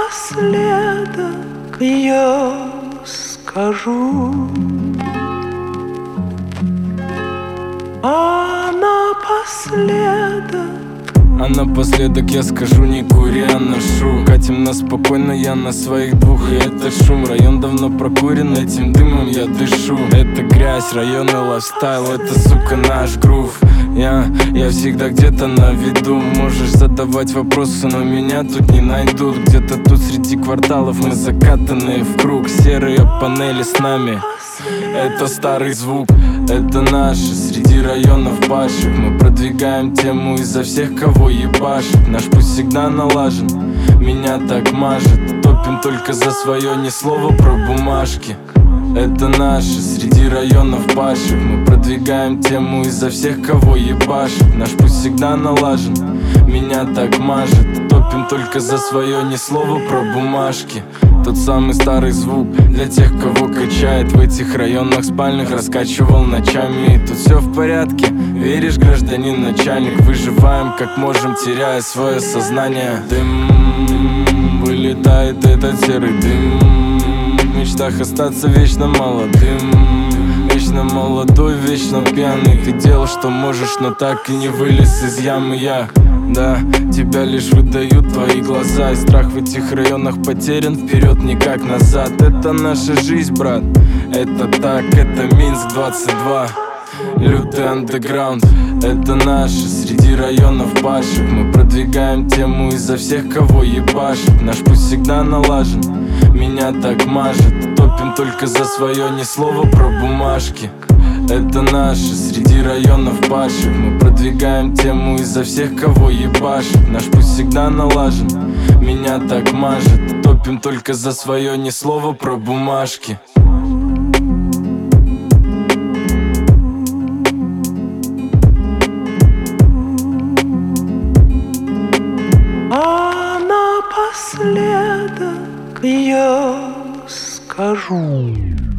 напоследок я скажу, напоследок я скажу: не кури, а ношу. Катим нас спокойно, я на своих двух, и это шум. Район давно прокурен, этим дымом я дышу. Это грязь, районный лайфстайл, это, сука, наш грув. Я всегда где-то на виду. Можешь задавать вопросы, но меня тут не найдут. Где-то тут среди кварталов мы закатанные в круг. Серые панели с нами, это старый звук, это наши. Среди районов падших мы продвигаем тему изо всех, кого ебашит. Наш путь всегда налажен, меня так мажет. Топим только за свое, ни слова про бумажки. Это наши, среди районов падших мы продвигаем тему изо всех, кого ебашит. Наш путь всегда налажен, меня так мажет. Топим только за свое, ни слова про бумажки. Тот самый старый звук для тех, кого качает. В этих районах спальных раскачивал ночами. И тут все в порядке, веришь, гражданин начальник? Выживаем как можем, теряя свое сознание. Дым, вылетает этот серый дым. В мечтах остаться вечно молодым. Вечно молодой, вечно пьяный. Ты делал, что можешь, но так и не вылез из ямы я. Да, тебя лишь выдают твои глаза. И страх в этих районах потерян, вперед никак назад. Это наша жизнь, брат, это так, это Минск 22. Лютый андеграунд, это наши, среди районов падших мы продвигаем тему изо всех, кого ебашит. Наш путь всегда налажен, меня так мажет. Топим только за свое, ни слова про бумажки. Это наши, среди районов падших мы продвигаем тему изо всех, кого ебашит. Наш путь всегда налажен, меня так мажет. Топим только за свое, ни слова про бумажки. Напоследок я скажу.